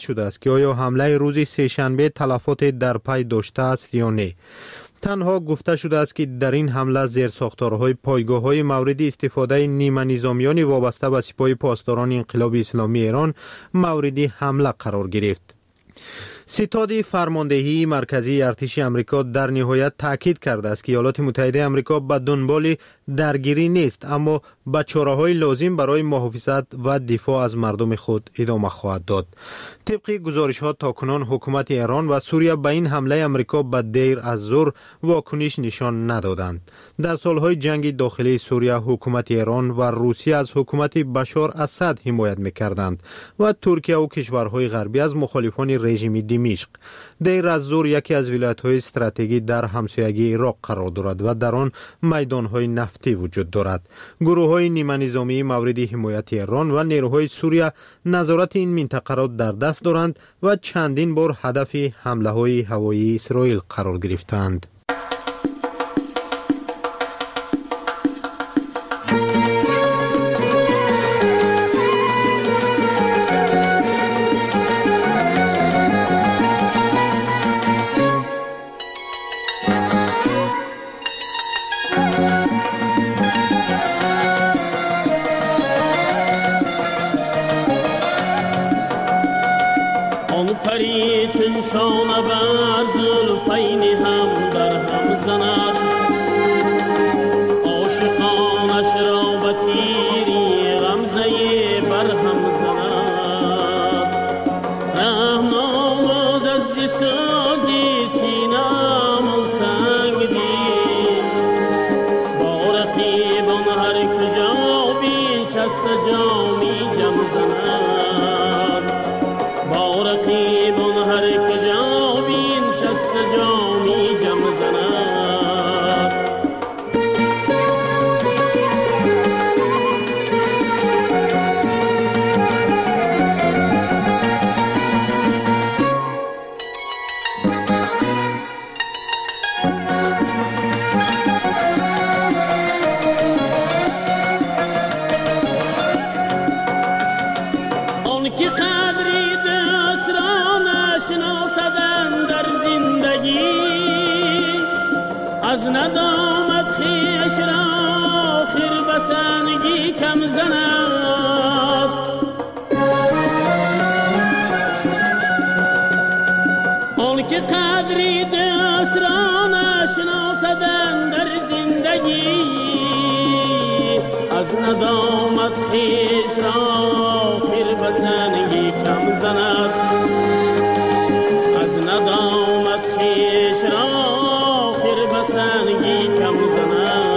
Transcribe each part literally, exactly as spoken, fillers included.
شده است که آیا حمله روز سه‌شنبه تلفات در پی داشته است یا نه. تنها گفته شده است که در این حمله زیرساختارهای پایگاه‌های مورد استفاده نیمه نظامیان وابسته به سپاه پاسداران انقلاب اسلامی ایران مورد حمله قرار گرفت. ستاد فرماندهی مرکزی ارتش آمریکا در نهایت تاکید کرده است که ایالات متحده آمریکا به دنبال درگیری نیست، اما به چاره‌های لازم برای محافظت و دفاع از مردم خود ادامه خواهد داد. طبق گزارش‌ها تاکنون حکومت ایران و سوریه به این حمله آمریکا به دیر از زور واکنش نشان ندادند. در سالهای جنگ داخلی سوریه حکومت ایران و روسیه از حکومت بشار اسد حمایت می‌کردند و ترکیه و کشورهای غربی از مخالفان رژیم دمشق. دیر از زور یکی از ولایت‌های استراتژیکی در همسایگی عراق قرار دارد و در آن میدان‌های نفتی وجود دارد. گروه‌های نیمه نظامی مورد حمایت ایران و نیروهای سوریه نظارت این منطقه را در دست دارند و چندین بار هدف حمله‌های هوایی اسرائیل قرار گرفتند. شانه بر زلفین هم در هم زند، عاشقانش را به تیری غمزه بر هم زند. رحمان از از سازی سینم سنگ دید، با رقیبان هر کجا بین شست جامی جم زند. با رقیبان هر کجا بین شست جامی جم زند. آن که قدری دست را نشناسدن در زندگی، از ندامت خویش را آخر به سنگی کم زند. آن که قدری دست را نشناسدن در زندگی، از ندامت خویش را آخر به سنگی کم زند. از ندامت خویش را آخر به سنگی کم زند.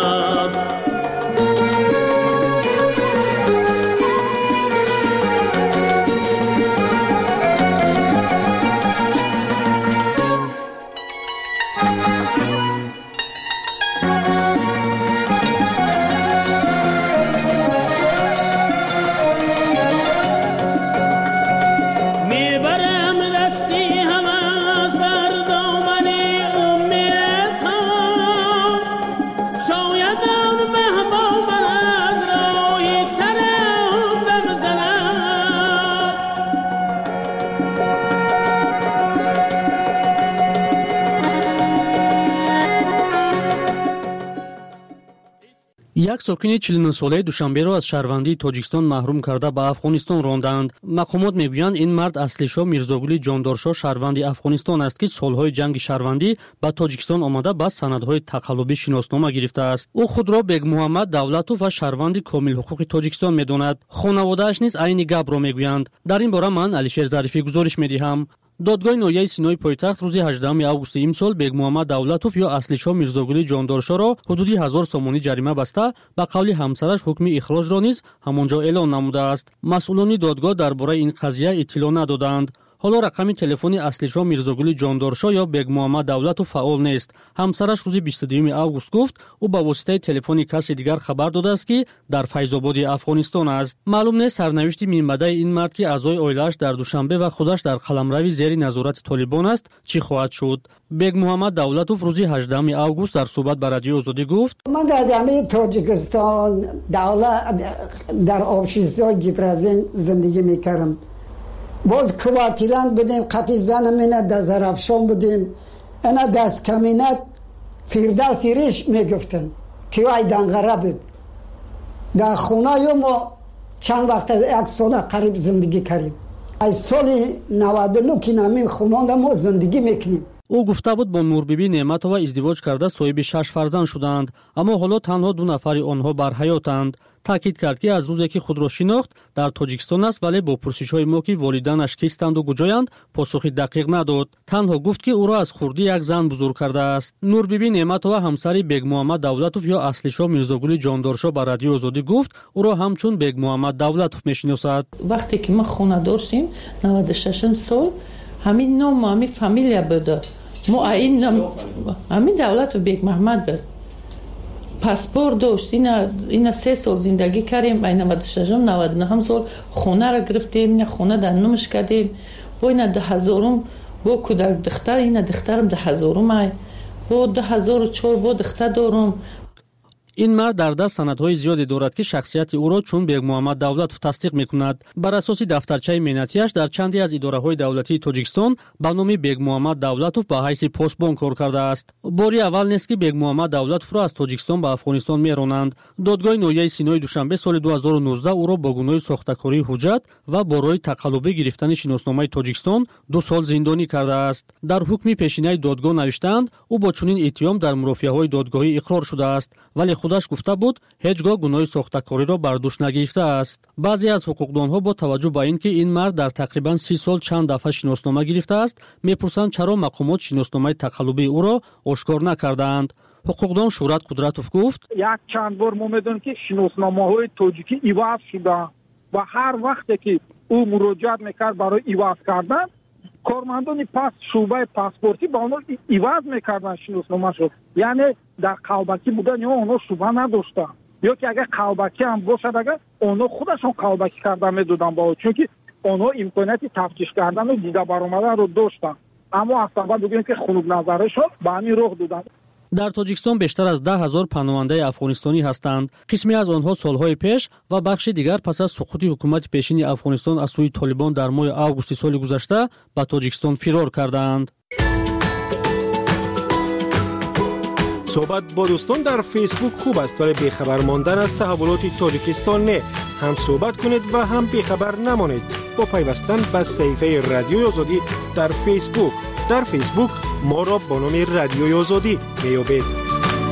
یک ساکن چهل و نه ساله دوشنبه را از شهروندی تاجیکستان محروم کرده به افغانستان راندند. مقامات میگویند این مرد اصلیشاه میرزاگلی جاندارشاه شهروندی افغانستان است که سالهای جنگ شهروندی به تاجیکستان آمده با سندهای تقلبی شناسنامه گرفته است. او خود را بیگ محمد دولتوف و شهروندی کامل حقوق تاجیکستان میداند. خانواده‌اش نیز عین گپ را میگویند. در این باره من علیشیر ظریفی گزارش میدهم. دادگاه ناحیه سینای پایتخت روز هجدهم آگوست امسال بیگ محمد دولتوف یا اصلیشاه میرزاگلی جاندارشاه را حدودی هزار سومانی جریمه بسته به قول همسرش حکم اخراج را نیز همانجا اعلان نموده است. مسئولان دادگاه درباره این قضیه اطلاع ندادند. حالا رقم تلفن اصلیشاه میرزاگلی جاندارشاه یا بیگ محمد دولتوف فعال نیست. همسرش روز بیست و دوم آگوست گفت او با واسطه تلفن کسی دیگر خبر داده است که در فیض‌آباد افغانستان است. معلوم نیست سرنوشت میانبده این مرد که اعضای عائله‌اش در دوشنبه و خودش در قلمرو زیر نظارت طالبان است چی خواهد شد. بیگ محمد دولتوف روز هجدهم آگوست در صحبت با رادیو آزادی گفت من در جامعه تاجیکستان دولت در آبشیزهای گیپرازین زندگی میکردم. باز کوارتیرنگ بدیم قطی زنمینه دزرفشان بدیم اینا دست کمینت فیردوسی ریش میگفتن که وای دنگره بود در خونه یا ما چند وقت یک سال قریب زندگی کردیم از سال نود و نه که نمیم خونه ما زندگی میکنیم. او گفته بود با نوربیبی نعمتова ازدواج کرده صاحب شش فرزند شدند اما حالا تنها دو نفری آنها بر حیاتند. تاکید کرد که از روزی که خود را شناخت در تاجیکستان است ولی با پرسش‌های ما که والدینش کیستند و کجایند پاسخی دقیق نداد. تنها گفت که او را از خردی یک زن بزرگ کرده است. نوربیبی نعمتова همسر بیگ محمد دولتوف یا اصلیشاه میرزاگل جاندارشاه با رادیو آزادی گفت او را همچون بیگ محمد دولتوف میشناسد. وقتی که ما خانه داشتیم نود و شش سال همین نام و همین فامیلیا بود. ما این نام همین دولت و بیگ محمد بود. پاسپورت داشت. اینا اینا سه سال زندگی کردیم. این نود و شش نود و نه سال خونه را گرفتیم. این خونه در نمش کردیم. با این ده هزارم با کودک دختر این دخترم ده هزارم ای با ده هزار و چهار با دختر دارم. این مرد در دست سندهای زیادی دارد که شخصیت او را چون بیگ محمد دولتوف تصدیق میکند. بر اساس دفترچه مهنتیش در چندی از اداره‌های دولتی تاجیکستان با نام بیگ محمد دولتوف به حیث پستبانک کار کرده است. باری اول نیست که بیگ محمد دولتوف را از تاجیکستان به افغانستان میرانند. دادگاه ناحیه سینای دوشنبه سال دو هزار و نوزده او را با گناه ساختکاری حجت و برای تقلبی گرفتن شناسنامه تاجیکستان دو سال زندانی کرده است. در حکم پیشینه دادگاه نوشتند او با چنین اتهام در مرافعه‌های دادگاهی اقرار شده است ولی خودش گفته بود هیچگاه گناه ساختکاری را بر دوش نگرفته است. بعضی از حقوقدانها با توجه به اینکه این مرد در تقریبا سی سال چند دفعه شناسنامه گرفته است میپرسند چرا مقامات شناسنامه تقلبی او را آشکار نکردند. حقوقدان شهرت قدرتوف گفت یک چند بار ما میدونیم که شناسنامه‌های تاجیکی عوض شده و هر وقتی که او مراجعت میکرد برای عوض کردن کارمندان پس شعبه پاسپورتی با اونها عوض میکردن شناسنامه‌شو. یعنی در قلبکی بودن یا اونها شبهه نداشتن یا که اگر قلبکی هم باشد اگر اونها خودشون قلبکی کردن میدادن با چون که اونها امکانیت تفتیش کردن و دیده برآمدن رو داشتن اما اصلا بگیم که خنوب نظرشون به همین رخ دادن. در تاجیکستان بیشتر از ده هزار پناهنده افغانستانی هستند. قسمی از آنها سالهای پیش و بخش دیگر پس از سقوط حکومت پیشین افغانستان از سوی طالبان در ماه آگوست سال گذشته به تاجیکستان فرار کردند. صحبت با دوستان در فیسبوک خوب است ولی بیخبر ماندن از تحولات تاجیکستان نه. هم صحبت کنید و هم بیخبر نمانید با پیوستن به صفحه رادیوی آزادی در فیسبوک. در فیسبوک ما را با نام رادیوی آزادی میابید.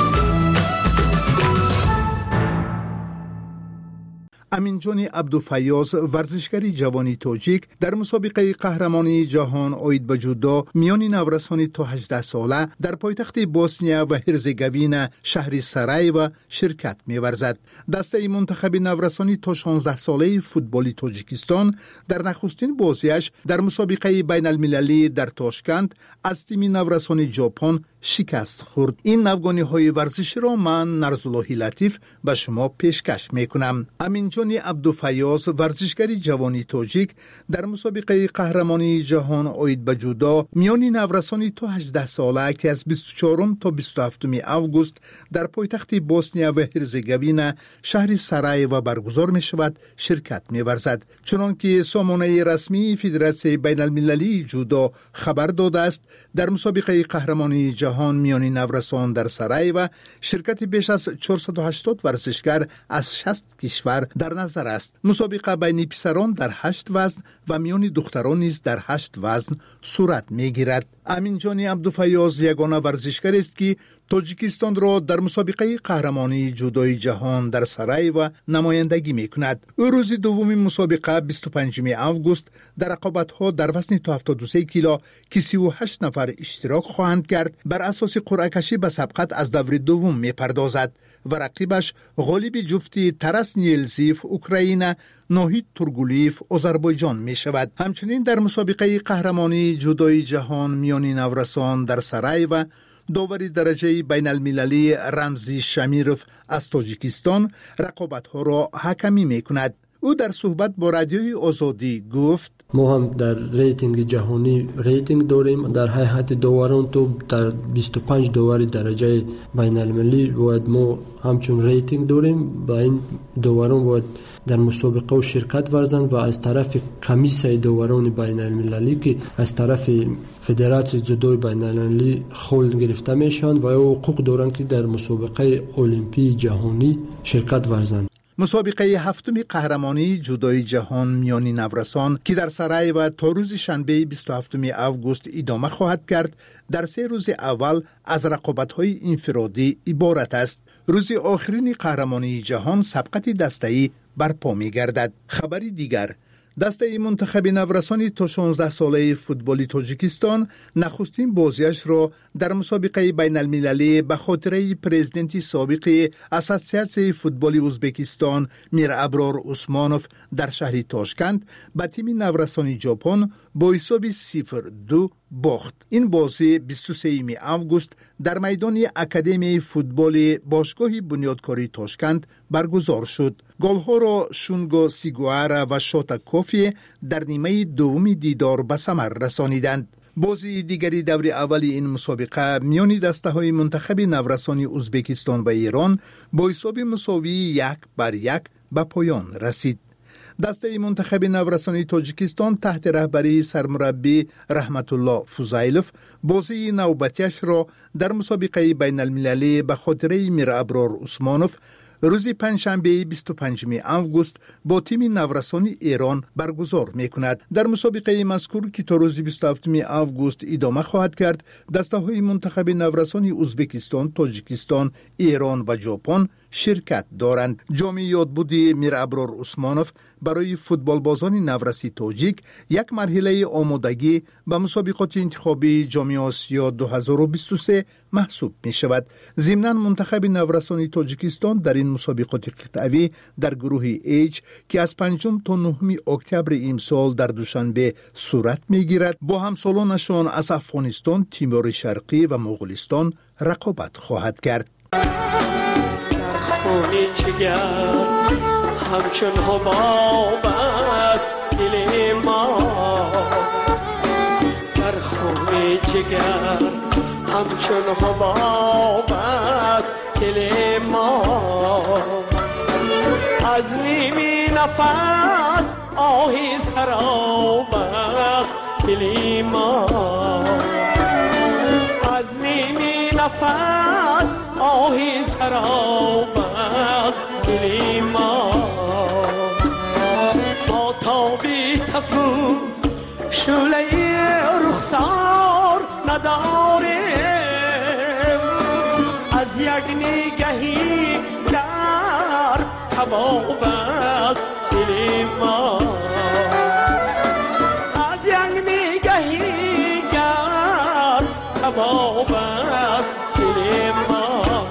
امینجان عبدالفیاض ورزشکاری جوانی تاجیک در مسابقه قهرمانی جهان آید به جودو میان نورسان تا هجده ساله در پایتخت بوسنیا و هرزگوین شهر سرایو شرکت می‌ورزد. دسته منتخب نورسانی تا شانزده ساله فوتبال تاجیکستان در نخستین بازیش در مسابقه بین المللی در تاشکند از تیم نورسان ژاپن شکست خورد. این نوگانی های ورزشی را من نرزاللهی لطیف به شما پیشکش میکنم. امینجان عبدالفیاض ورزشکاری جوانی تاجیک در مسابقه قهرمانی جهان آید به جودو میان نورسانی تا هجده ساله که از بیست و چهارم تا بیست و هفتم آگوست در پایتخت بوسنیا و هرزگوین شهر سرایو برگزار می شود شرکت می ورزد. چنانکه سامانه رسمی فدراسیون بین المللی جودو خبر داده است در مسابقه قهرمانی جهان جهان میانی نورسان در سرایو شرکت بیش از چهارصد و هشتاد ورزشگر از شصت کشور در نظر است. مسابقه بین پسران در هشت وزن و میانی دختران نیز در هشت وزن صورت میگیرد. امینجان عبدالفیاض یگانه ورزشگر است که تاجیکستان را در مسابقه قهرمانی جودوی جهان در سرایو نمایندگی میکند. او روز دوم مسابقه بیست و پنجم آگوست در رقابت‌ها در وزن تا هفتاد و سه کیلو که سی و هشت نفر اشتراک خواهند کرد بر اساس قرعه کشی به سبقت از دور دوم میپردازد و رقیبش غالب جفتی ترس نیلزیف اوکراین ناهید تورگولیف آذربایجان می شود. همچنین در مسابقه قهرمانی جودوی جهان میانی نورسان در سرایو داوری درجه بین المللی رمزی شمیروف از تاجیکستان رقابت‌ها را حکمی می کند. او در صحبت با رادیوی آزادی گفت ما هم در ریتینگ جهانی ریتینگ داریم. در هیئت داوران تو در بیست و پنج داوری درجه بین المللی باید ما همچون ریتینگ داریم. با این داوران باید در مسابقه و شرکت ورزند و از طرف کمیسیون داوران بین المللی که از طرف فدراسیون جودو بین المللی خول گرفته میشن و حقوق دارند که در مسابقه المپی جهانی شرکت ورزند. مسابقه هفتم قهرمانی جودوی جهان میان نورسان که در سرای و تا روز شنبه بیست و هفتم آگوست ادامه خواهد کرد، در سه روز اول از رقابت‌های انفرادی عبارت است. روز آخرین قهرمانی جهان سبقت دسته‌ای برپا می‌گردد. خبری دیگر، دسته منتخب نورسان تا شانزده ساله فوتبال تاجیکستان نخستین بازیش را در مسابقه بین المللی به خاطره پرزیدنت سابق اساسیاسیون فوتبال ازبکستان میر ابرار عثمانوف در شهر تاشکند به تیم نورسان ژاپن با حساب صفر دو باخت. این بازی بیست و سوم آگوست در میدان اکادمی فوتبال باشگاه بنیادکاری تاشکند برگزار شد. گل‌ها را شونگو سیگوارا و شوتا کوفی در نیمه دوم دیدار به ثمر رسانیدند. بازی دیگری دور اول این مسابقه میان دسته‌های منتخب نورسان ازبکستان و ایران با حساب مساوی یک بر یک به پایان رسید. دسته منتخب نورسان تاجیکستان تحت رهبری سرمربی رحمت الله فوزایلوف بازی نوبتیش را در مسابقه بین المللی به خاطره میر ابرار عثمانوف روز پنجشنبه بیست و پنجم آگوست با تیم نورسان ایران برگزار می‌کند. در مسابقه مذکور که تا روز بیست و هفتم آگوست ادامه خواهد کرد، دسته‌های منتخب نورسان ازبکستان، تاجیکستان، ایران و ژاپن شرکت دارند. جام یادبودی میر ابرار عثمانوف برای فوتبال بازان نورسی تاجیک یک مرحله آمادگی به مسابقات انتخابی جام آسیا دو هزار و بیست و سه محسوب می شود. ضمناً منتخب نورسان تاجیکستان در این مسابقات قطعی در گروه ایچ که از پنجم تا نهم اکتبر امسال در دوشنبه صورت می گیرد با همسالانشان از افغانستان، تیمور شرقی و مغولستان رقابت خواهد کرد. خونی چگر همچون حباب است دل ما، در خونی چگر همچون حباب است دل ما، از نیمی نفس آهی سراب است دل ما، از نیمی نفس آهی سراب است دل ما، ما تابی تفو شعله رخسار نداریم، از یک نگهی در کباب است دل ما، از یک نگهی در کباب است دل ما.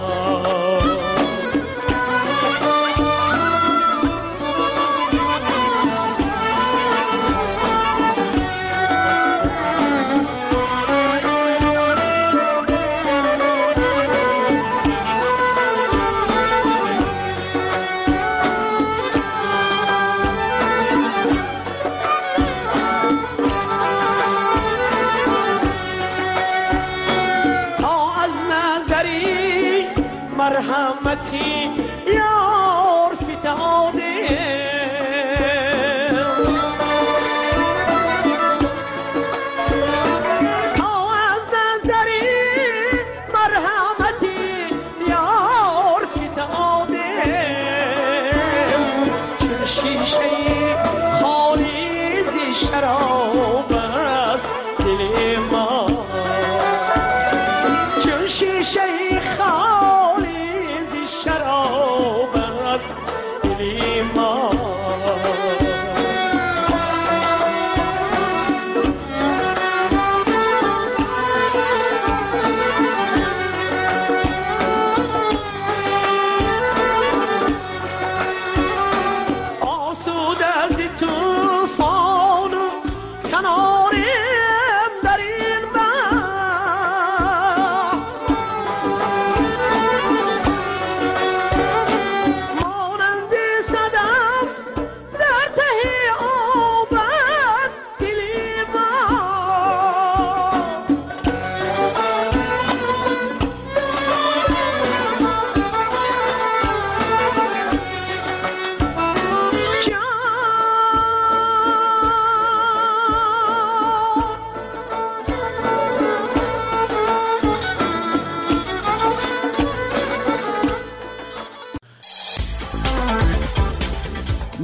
مرحمتی یار فتاده، تا از نظری مرحمتی یار فتاده، چون شیشه خالی ز شراب است دل ما، چون شیشه خالی شراب است دل ما،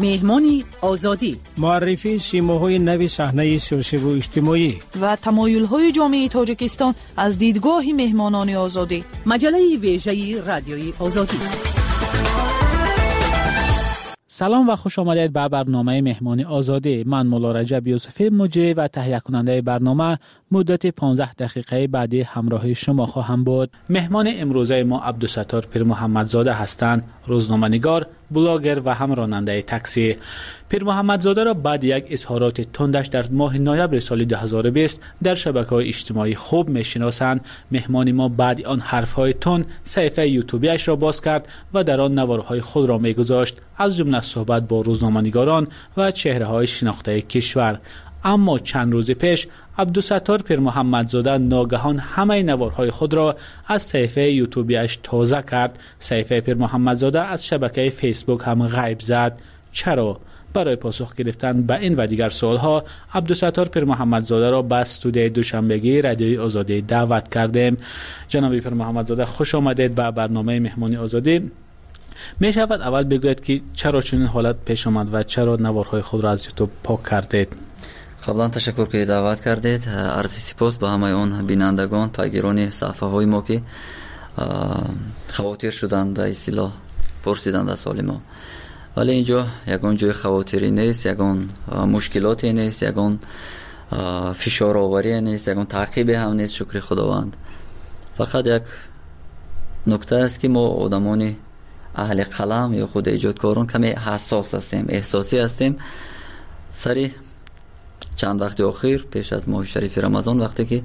مهمان آزادی، معرفی سیماهای نوی صحنه سیاسی و اجتماعی و تمایل‌های جامعه تاجیکستان از دیدگاه مهمانان آزادی. مجله ویژه رادیوی آزادی. سلام و خوش آمدید به برنامه مهمان آزادی. من مولا رجب یوسفی مجری و تهیه کننده برنامه مدت پانزده دقیقه بعدی همراه شما خواهم بود. مهمان امروزه ما عبدالستار پیر محمدزاده هستند، روزنامه‌نگار، بلاگر و هم راننده تاکسی. پیر محمدزاده را بعد یک اظهارات تندش در ماه نوامبر سال دو هزار و بیست در شبکه‌های اجتماعی خوب می‌شناسند. مهمان ما بعد آن حرف‌های تند صفحه یوتیوبیش را باز کرد و در آن نوارهای خود را می‌گذاشت، از جمله صحبت با روزنامه‌نگاران و چهره‌های شناخته کشور. اما چند روز پیش عبدالستار پیر محمدزاده ناگهان همه نوارهای خود را از صفحه یوتیوبیش تازه کرد. صفحه پیر محمدزاده از شبکه فیسبوک هم غیب زد. چرا؟ برای پاسخ گرفتن به این و دیگر سوالها عبدالستار پیر محمدزاده را به استودیوی دوشنبگی رادیوی آزادی دعوت کردیم. جناب پیر محمدزاده خوش آمدید به برنامه مهمانی آزادی. می شود اول بگوید که چرا چنین حالت پیش آمد و چرا نوارهای خود را از یوتیوب پاک کردید؟ قبلا تشکر که دعوت کردید. عرض سپاس به همه اون بینندگان، پیگیران صفحه های ما که خواطر شدند به اصطلاح پرسیدند از سال ما. ولی اینجا یگان جای خواطری نیست، یگان مشکلاتی نیست، یگان فشار آوری نیست، یگان تعقیب هم نیست، شکر خداوند. فقط یک نکته است که ما آدمان اهل قلم یا خود ایجادکاران کمی حساس هستیم، احساسی هستیم. سری چند وقت اخیر پیش از ماه شریف رمضان وقتی که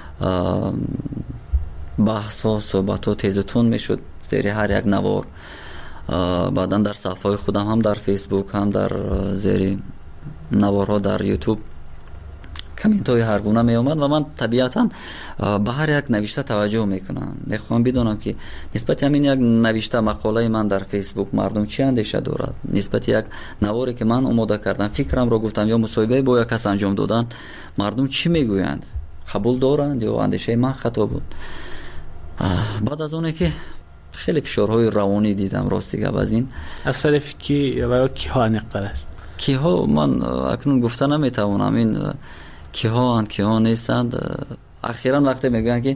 بحث ها صحبت ها تیزتون می شد زیر هر یک نوار، بعدا در صفحه خودم هم در فیسبوک هم در زیر نوارها در یوتیوب کامنت های هر گونه می اومد و من طبیعتا به هر یک نوشته توجه میکنم. میخوام بدونم که نسبت همین یک نوشته مقاله من در فیسبوک مردم چی اندیشه دارد، نسبت یک نواری که من آماده کردم فکرم را گفتم یا مصاحبه با یک کس انجام دادن مردم چی میگویند، قبول دارند یا اندیشه من خطا بود. بعد از اونه که خیلی فشارهای روانی دیدم راستی گپ از این از طرف کی و کی ها نقطه‌اش کی ها من اکنون گفتن نمیتوانم این کی ها اند کی ها نیستند. اخیراً وقتی میگن که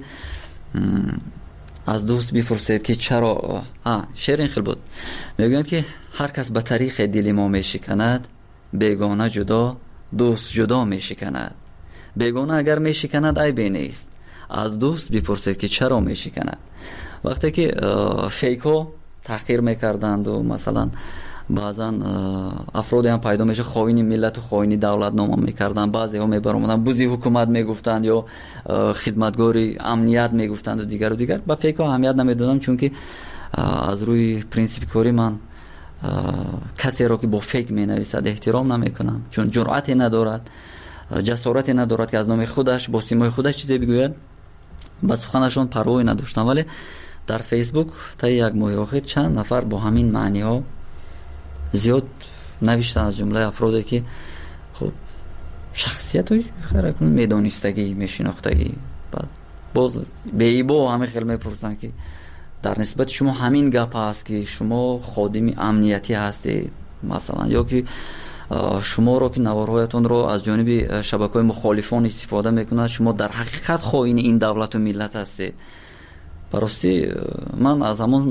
از دوست بپرسید که چرا ها شعر خیلی بود، میگن که هر کس به طریق دل ما میشکند، بیگانه جدا دوست جدا میشکند. بیگانه اگر میشکند عیبی نیست، از دوست بپرسید که چرا میشکند. وقتی که فیکو تحقیر میکردند و مثلا بعضا افرادی هم پیدا میشه خائن ملت و خائن دولت نام میکردن، بعضی ها میبرامدن بوزی حکومت میگفتند یا خدمتگاری امنیت میگفتند و دیگر و دیگر. با فیکو اهمیت نمیدادم چون که از روی پرینسیپ کاری من کسی را که با فیک مینویسد احترام نمیکنم، چون جرأتی ندارد، جسارتی ندارد که از نام خودش با سیمای خودش چیزی بگوید. با سخنشون پروایی نداشتم. ولی در فیسبوک تا یک ماه آخر چند نفر با همین معنی ها زیاد نوشتن، از جمله افرادی که خب شخصیت های خیرکنون میدانستگی میشناختگی. بعد باز به ایبا همه خیلی میپرسن که در نسبت شما همین گپ هست که شما خادم امنیتی هستید مثلا، یا که شما رو که نوارهایتون رو از جانب شبکه‌های مخالفان استفاده میکنند، شما در حقیقت خائن این دولت و ملت هستید. براستی من از همون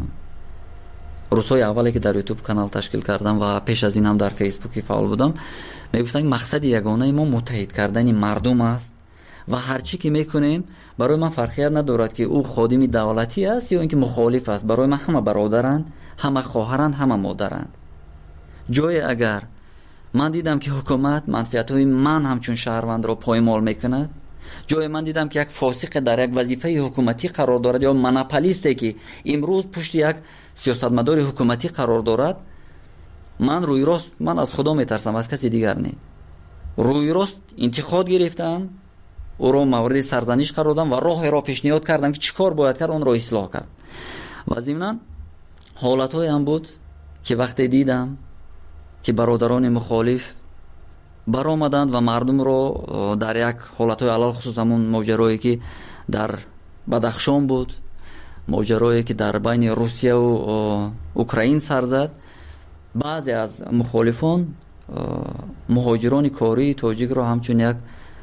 روزهای اولی که در یوتیوب کانال تشکیل کردم و پیش از این هم در فیسبوک فعال بودم میگفتن مقصد یگانه ما متحد کردن مردم است و هرچی که میکنیم برای من فرقیت ندارد که او خادم دولتی است یا اینکه مخالف است. برای من همه برادرند، همه خواهرند، همه مادرند. جای اگر من دیدم که حکومت منفعت‌های من همچون شهروند را پایمال میکند، جای من دیدم که یک فاسق در یک وظیفه حکومتی قرار دارد یا مناپولیستی که امروز پشت یک سیاستمدار حکومتی قرار دارد، من روی راست من از خدا میترسم، از کسی دیگر نه. روی راست انتقاد گرفتم، او را مورد سرزنش قرار دادم و راه را پیشنهاد کردم که چیکار باید کرد اون را اصلاح کرد. و ضمناً حالت‌های هم بود که وقتی دیدم که برادران مخالف برآمدند و مردم رو در یک حالت‌های علل خصوص همون ماجرایی که در بدخشان بود، ماجرایی که در بین روسیه و اوکراین سر زد، بعضی از مخالفان مهاجران کاری تاجیک رو همچون یک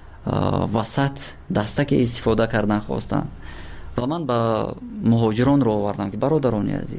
وسط دستک استفاده کردن خواستن و من با مهاجران رو آوردم که برادران عزیز،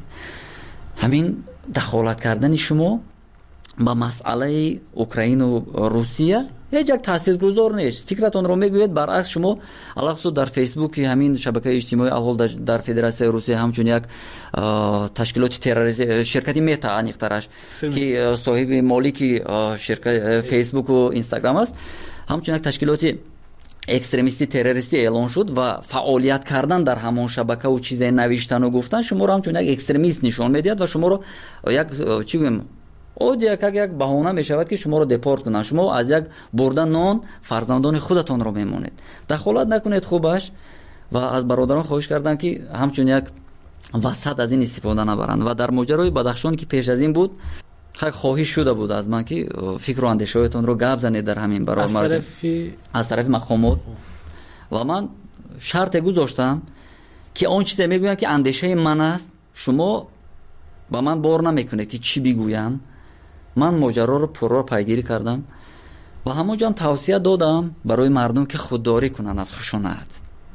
همین دخالت کردن شما با مسئله اوکراین و روسیه هیچ یک تاثیرگذار نیست. فکرتون رو میگوید برعکس شما علاوه در فیسبوک همین شبکه اجتماعی الان در فدراسیون روسیه همچون یک تشکیلات تروریستی شرکتی میتا انیخترش که صاحب مالک شرکت فیسبوک و اینستاگرام است، همچون یک تشکیلات اکستریمیستی تروریستی اعلان شد و فعالیت کردن در همان شبکه و چیزای نوشتن و گفتن شما رو همچون یک اکستریمیست نشان میدید و شما رو یک چی بگم او یک یک بهانه میشود که شما رو دپورت کنن. شما از یک بردن نان فرزندان خودتون رو میمونید. دخالت نکنید خوبش و از برادران خواهش کردن که همچون یک وسط از این استفاده نبرند. و در ماجرای بدخشان که پیش از این بود خیلی خواهش شده بود از من که فکر و اندیشه‌هایتون رو گپ زنید در همین برای از مورد طرف از طرف مقامات و من شرط گذاشتم که اون چیزی میگویم که اندیشه من است شما با من بار نمیکنید که چی بگویم. من ماجرا رو پرو پیگیری کردم و همونجا توصیه دادم برای مردم که خودداری کنن از خشونت.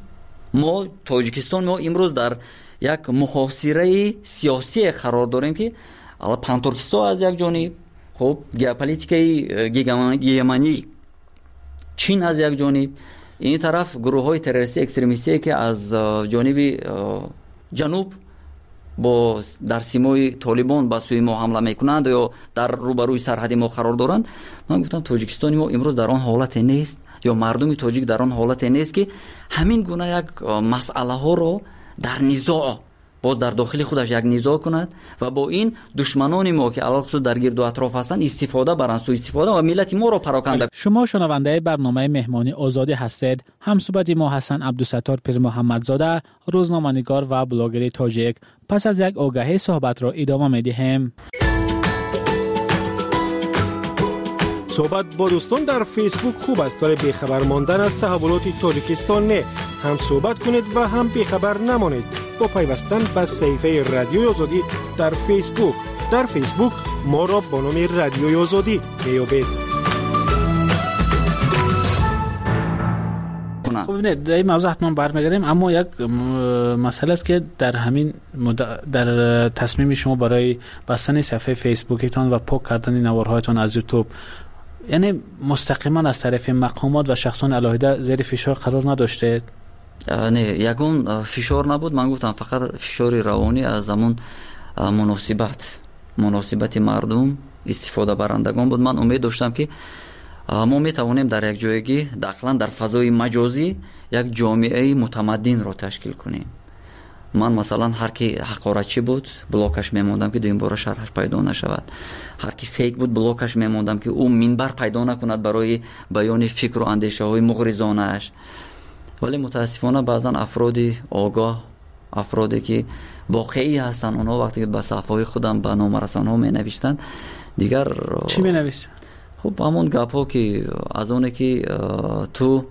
ما تاجیکستان ما امروز در یک محاصره سیاسی قرار داریم که الان پانتورکیستان از یک جانب، خب ژئوپلیتیکای گیگمانی چین از یک جانب، این طرف گروه های تروریستی اکستریمیستی که از جانب جنوب با در سیمای طالبان با سوی ما حمله میکنند یا در روبروی سرحدی ما قرار دارند. من گفتم تاجیکستان ما امروز در آن حالت نیست یا مردم تاجیک در آن حالت نیست که همین گونه یک مسئله ها رو در نزاع باز در داخل خودش یک نزاع کند و با این دشمنان ما که علاوه در گرد و اطراف هستند استفاده برند، سوء استفاده و ملت ما رو پراکنده. شما شنونده برنامه مهمانی آزادی هستید. همصحبت ما حسن عبدالستار پیر محمدزاده، روزنامه‌نگار و بلاگر تاجیک. پس از یک آگهی صحبت را ادامه می‌دهیم. صحبت با دوستان در فیسبوک خوب است ولی بیخبر ماندن از تحولات تاجیکستان نه. هم صحبت کنید و هم بیخبر نمانید با پیوستن به صفحه رادیوی آزادی در فیسبوک. در فیسبوک ما را با نام رادیوی آزادی میابید. خب ببینید در این موضوع حتما برمیگردیم، اما یک مسئله است که در همین در تصمیم شما برای بستن صفحه فیسبوکتان و پاک کردن نوارهایتان از یوتیوب، یعنی مستقیما از طرف مقامات و شخصان علاهده زیر فشار قرار نداشته؟ نه، یگون فشار نبود. من گفتم فقط فشار روانی از همون مناسبت مناسبت مردم استفاده برندگان بود. من امید داشتم که ما میتوانیم در یک جایگی داخلا در فضای مجازی یک جامعه متمدن را تشکیل کنیم. من مثلا هر کی حقارتچی بود بلاکش میموندم که دویم بار شرحش پیدا نشود، هر کی فیک بود بلاکش میموندم که او منبر پیدا نکند برای بیان فکر و اندیشه های مغرضانه اش. ولی متاسفانه بعضا افرادی آگاه، افرادی که واقعی هستن، اونها وقتی که به صفحه خودم به نامرسان ها می نوشتن دیگر چی می نوشتن؟ خب همون گپ ها که از اونه که تو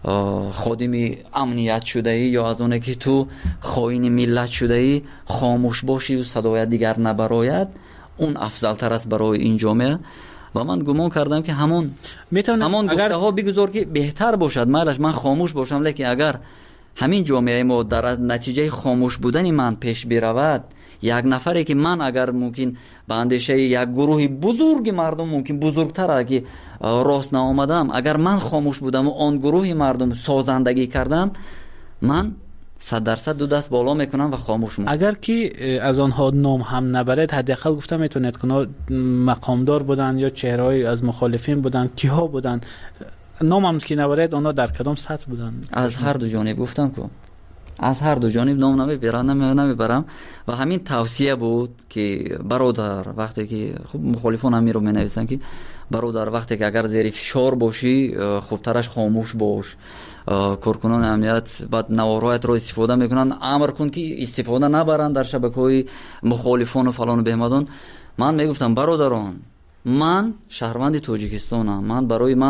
خادم امنیت شده ای یا از اونه که تو خائن ملت شده ای خاموش باشی و صدای دیگر نبراید، اون افضل تر است برای این جامعه. و من گمان کردم که همون همون گفته ها بگذار که بهتر باشد، مالش من خاموش باشم، لیکن اگر همین جامعه ما در نتیجه خاموش بودن من پیش برود، یک نفری که من اگر ممکن به اندیشه یک گروه بزرگ مردم ممکن بزرگتر که راست نآمدم، اگر من خاموش بودم و آن گروه مردم سازندگی کردم، من صد درصد دو دست بالا میکنم و خاموش میکنم. اگر که از آنها نام هم نبرد، حداقل گفتم میتونید که مقامدار بودن یا چهره‌ای از مخالفین بودن، کیها بودن، نام هم که نبرد اونا در کدام سطح بودن؟ از هر دو جانب گفتم که از هر دو جانب نام نمیبرم نمیبرم و همین توصیه بود که برادر وقتی که خب مخالفان هم می رو می نویسن که برادر وقتی که اگر زیر فشار باشی خوبترش خاموش باش. کارکنان امنیت بعد نوارهایت رو استفاده میکنن، امر کن که استفاده نبرن در شبکه‌های مخالفان و فلان و بهمدان. من میگفتم برادران، من شهروند تاجیکستانم، من برای من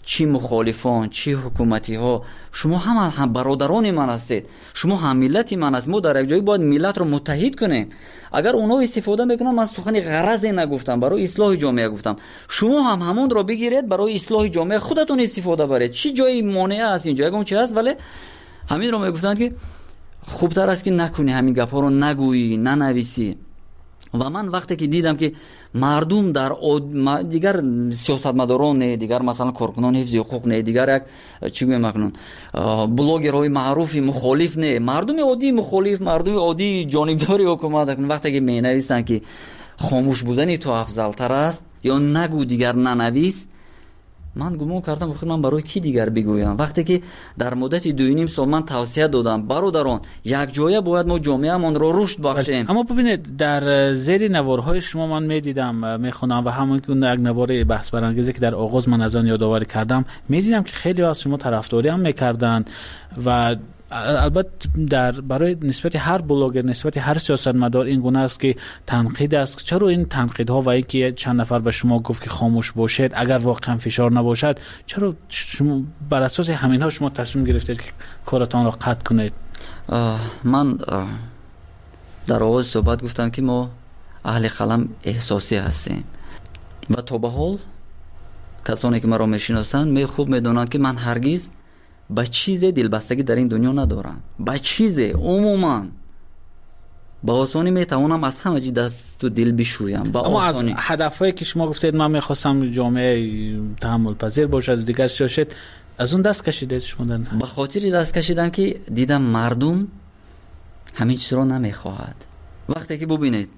چی مخالفان چی حکومتی ها، شما هم هم برادران من هستید، شما هم ملت من هستید. ما در یک جایی باید ملت رو متحد کنیم. اگر اونها استفاده میکنن، من سخن غرضی نگفتم، برای اصلاح جامعه گفتم، شما هم همون رو بگیرید برای اصلاح جامعه خودتون استفاده برید. چی جایی مانع است اینجا؟ اگه اون چی هست، ولی همین رو میگفتن که خوبتر است که نکنی، همین گپا رو نگویی، ننویسی. و من وقتی که دیدم که مردم در دیگر سیاستمداران نه، دیگر مثلا کارکنان حفظ حقوق نه، دیگر یک چی میگم مکنون بلاگرهای معروفی مخالف نه، مردم عادی مخالف، مردم عادی جانبداری حکومت کنن، وقتی که مینویسن که خاموش بودن تو افضل تر است یا نگو دیگر ننویس، من گمان کردم بخیر من برای کی دیگر بگویم؟ وقتی که در مدت دو و نیم سال من توصیه دادم برادران یک جایه باید ما جامعه‌مان رو رشد بخشیم. اما ببینید در زیر نوارهای شما من میدیدم میخونم و همون که اون یک نوار بحث برانگیزی که در آغاز من از آن یادآوری کردم، میدیدم که خیلی از شما طرفداری هم میکردن و البته در برای نسبت هر بلاگر، نسبت هر سیاستمدار این گونه است که تنقید است. چرا این تنقیدها و اینکه چند نفر به شما گفت که خاموش باشید اگر واقعا فشار نباشد، چرا شما بر اساس همینها شما تصمیم گرفتید که کارتان را قطع کنید؟ من در آغاز صحبت گفتم که ما اهل قلم احساسی هستیم و تا به حال کسانی که مرا میشناسند می خوب میدونند که من هرگز با چیز دلبستگی در این دنیا ندارم. با چیز عموما با آسانی میتوانم از همه چی دست و دل بشویم. با اما آسانی. از هدفهایی که شما گفتید من میخواستم جامعه تحمل پذیر باشد دیگر شاشد، از اون دست کشیدید شما؟ به خاطر دست کشیدم که دیدم مردم همین چیز رو نمیخواهد. وقتی که ببینید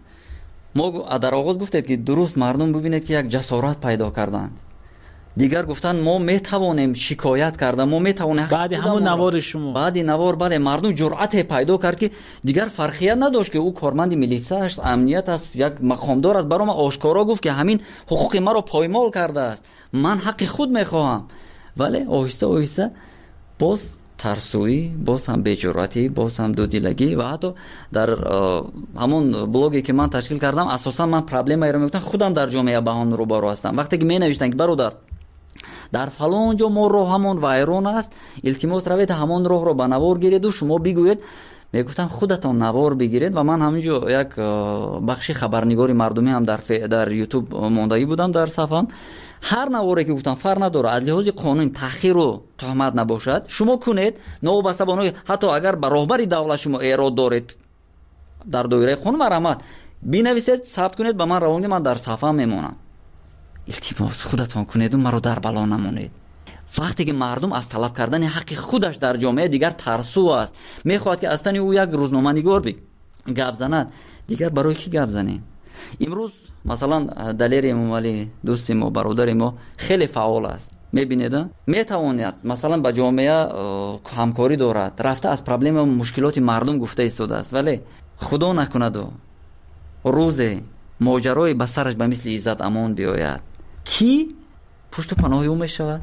ما در آغاز گفتید که درست مردم ببینید که یک جسارت پیدا کردند، دیگر گفتن ما میتوانیم شکایت کردن، ما میتوانیم بعد همون نوار شما بعد نوار بله مردم جرأت پیدا کرد که دیگر فرقیت نداشت که او کارمند میلیسا است، امنیت است، یک مقامدار است، برام آشکارا گفت که همین حقوق ما رو پایمال کرده است، من حق خود میخواهم. ولی آهسته آهسته باز ترسویی، باز هم بی‌جرأتی، باز هم دودیلگی و حتی در همون بلاگی که من تشکیل کردم اساسا من پرابلم ایران میگفتم خودم در جامعه بهان رو بارو هستم. وقتی که می نوشتن که برادر در فلان جا ما راه همون وایرون است، التماس روید همون راه رو به نوار گیرید و شما بگوید. میگفتم خودتان نوار بگیرید و من همینجا یک بخشی خبرنگاری مردمی هم در ف... در یوتیوب ماندایی بودم در صفحم. هر نواری که گفتم فرق نداره، از لحاظ قانون تحقیر و تهمت نباشد شما کنید، نوبسته بانوی حتی اگر به راهبری دولت شما ایراد دارید در دایره قانون مرحمت بنویسید، ثبت کنید، به من روانید، من در صفحه میمونم. التماس خودتان کنید و مرا در بلا نمونید. وقتی که مردم از طلب کردن حق خودش در جامعه دیگر ترسو است، میخواد که اصلا او یک روزنامه نگار بی گپ زند، دیگر برای کی گپ زنیم؟ امروز مثلا دلیر امامعلی دوست ما، برادر ما خیلی فعال است، میبینید میتواند مثلا با جامعه همکاری دارد، رفته از پرابلم و مشکلات مردم گفته ایستاده است، ولی خدا نکند و روز ماجرای به سرش به مثل عزت امان بیاید، کی پشت و پناه او میشود؟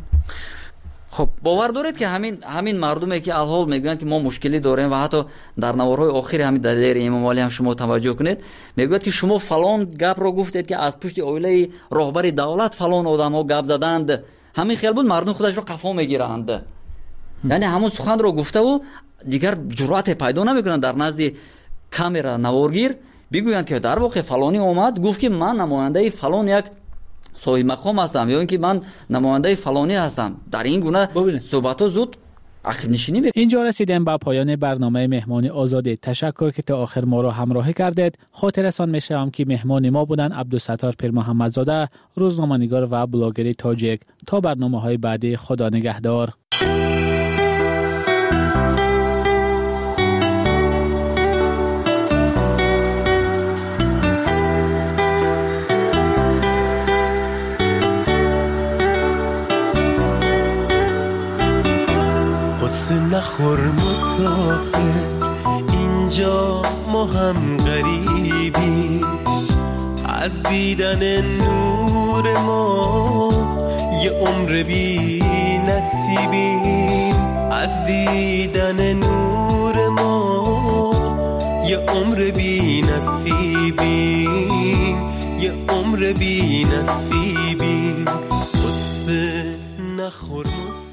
خب باور دارید که همین همین مردمی که الحال میگن که ما مشکلی داریم و حتی در نوارهای آخر همین دلیر امامعلی هم شما توجه کنید میگوید که شما فلان گپ رو گفتید که از پشت اویله راهبر دولت فلان آدم‌ها گپ زدند، همین خیال بود مردم خودش رو قفا میگیرند. یعنی همون سخن رو گفته و دیگر جرأت پیدا نمیکنن در نزد کامرا نوارگیر بگویند که در واقع فلانی اومد گفت که من نماینده فلان یک صاحب مقام هستم یا اینکه من نماینده فلانی هستم. در این گونه صحبت‌ها زود عقب نشینی می‌کنه. اینجا رسیدیم به پایان برنامه مهمانی آزاده. تشکر که تا آخر ما را همراهی کردید. خاطررسان می‌شوم که مهمان ما بودن عبدالستار پیر محمدزاده، روزنامه‌نگار و بلاگر تاجیک. تا برنامه‌های بعدی، خدا نگهدار. نخور مسافر، اینجا ما هم غریبی، از دیدن نور ما یه عمر بی نصیبی، از دیدن نور ما یه عمر بی نصیبی، یه عمر بی نصیبی. قصه نخور